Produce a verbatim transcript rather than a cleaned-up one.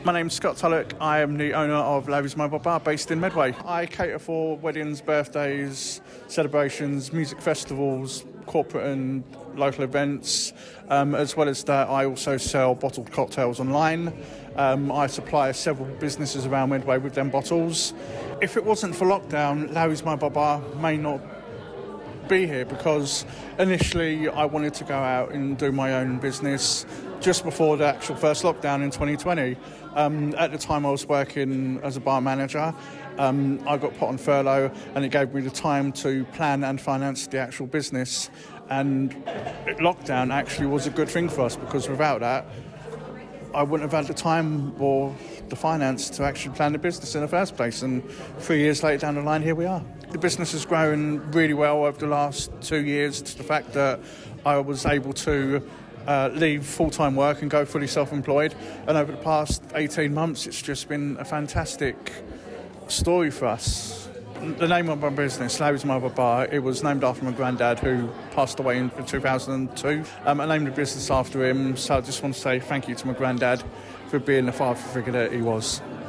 My name's Scott Tullock. I am the owner of Larry's Mobile Bar based in Medway. I cater for weddings, birthdays, celebrations, music festivals, corporate and local events. Um, as well as that, I also sell bottled cocktails online. Um, I supply several businesses around Medway with them bottles. If it wasn't for lockdown, Larry's Mobile Bar may not be here, because initially I wanted to go out and do my own business just before the actual first lockdown in twenty twenty. Um, at the time I was working as a bar manager. Um, I got put on furlough, and it gave me the time to plan and finance the actual business. And lockdown actually was a good thing for us, because without that I wouldn't have had the time or the finance to actually plan the business in the first place. And three years later down the line, here we are. The business has grown really well over the last two years to the fact that I was able to uh, leave full-time work and go fully self-employed. And over the past eighteen months, it's just been a fantastic story for us. The name of my business, Larry's Mobile Bar, it was named after my granddad, who passed away in two thousand two. Um, I named the business after him, so I just want to say thank you to my granddad for being the father figure that he was.